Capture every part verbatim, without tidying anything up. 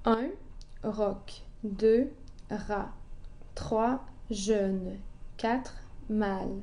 un. Roc. deux. Rat. trois. Jeune. quatre. Mâle.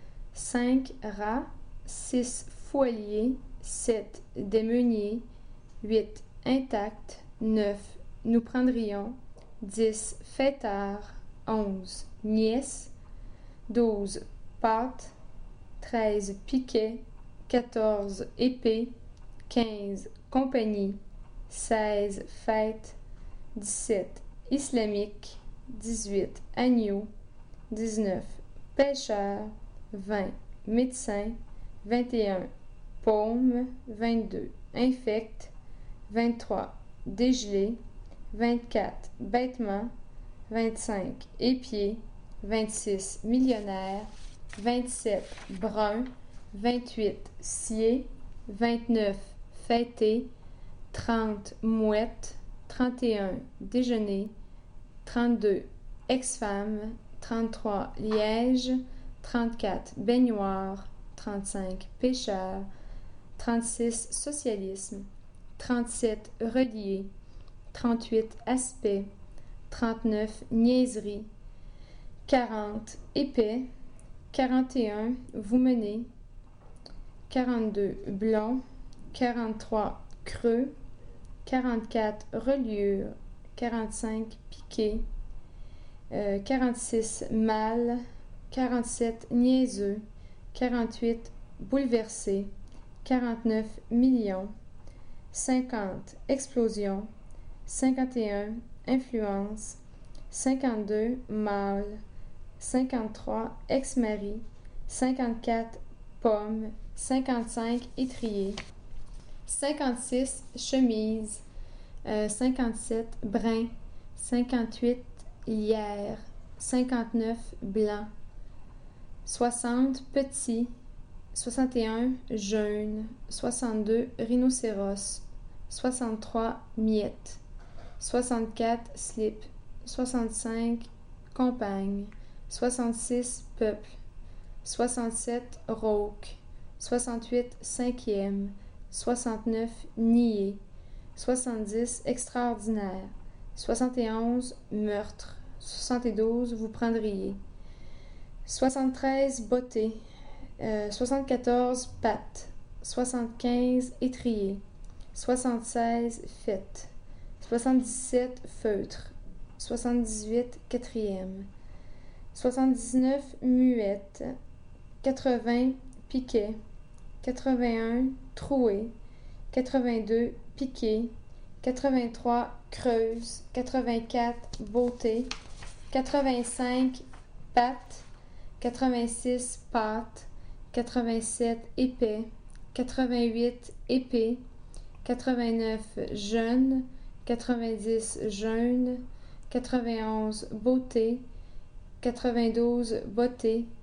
cinq. Rat. six. Foilier. sept. Des meuniers. huit. Intact. neuf. Nous prendrions. dix. Fêtard. onze. Nièce. douze. Pâte. treize. Piquet. quatorze. Épée. quinze. Compagnie. seize. Fête. dix-sept. Islamique. dix-huit. Agneau. dix-neuf. Pêcheur. vingt. Médecin. vingt et un. Paume. vingt-deux. Infect. vingt-trois. Dégelé. vingt-quatre. Bêtement. vingt-cinq. Épier. vingt-six. Millionnaire. vingt-sept. Brun. vingt-huit. Scié. vingt-neuf. Fêté. trente. Mouette. trente et un. Déjeuner. trente-deux. Ex-femme. trente-trois. Liège. trente-quatre. Baignoire. trente-cinq. Pêcheur. trente-six. Socialisme. trente-sept. Relié. trente-huit. Aspect. trente-neuf. Niaiserie. quarante. Épais. quarante et un. Vous menez. quarante-deux. Blond. quarante-trois. Creux. quarante-quatre. Reliure. quarante-cinq. Piqué. Euh, quarante-six. Mâle. quarante-sept. Niaiseux. quarante-huit. Bouleversé. quarante-neuf. Million. cinquante. Explosion. cinquante et un. Influence. cinquante-deux. Mâle. cinquante-trois. Ex-mari. cinquante-quatre. Pomme. cinquante-cinq. Étrier. cinquante-six. Chemise. Euh, cinquante-sept. Brun. cinquante-huit. Lierre. cinquante-neuf. Blanc. soixante. Petit. soixante et un. Jeune. soixante-deux. Rhinocéros. soixante-trois. Miette. soixante-quatre. Slip. soixante-cinq. Compagne. soixante-six. Peuple. soixante-sept. Rauque. soixante-huit. Cinquième. soixante-neuf. Niais. soixante-dix. Extraordinaire. soixante et onze. Meurtre. soixante-douze. Vous prendriez. soixante-treize. Beauté. Euh, soixante-quatorze. Patte. soixante-quinze. Étrier. soixante-seize. Fête. soixante-dix-sept. Feutre. soixante-dix-huit. Quatrième. soixante-dix-neuf. Muette. quatre-vingts. Piquet. quatre-vingt-un. Troué. quatre-vingt-deux. Piqué. quatre-vingt-trois. Creuse. quatre-vingt-quatre. Beauté. quatre-vingt-cinq. Patte. quatre-vingt-six. Pâte. quatre-vingt-sept. Épais. quatre-vingt-huit. Épée. quatre-vingt-neuf. Jeune. quatre-vingt-dix. Jeune. quatre-vingt-onze. Beauté. quatre-vingt-douze. Beauté.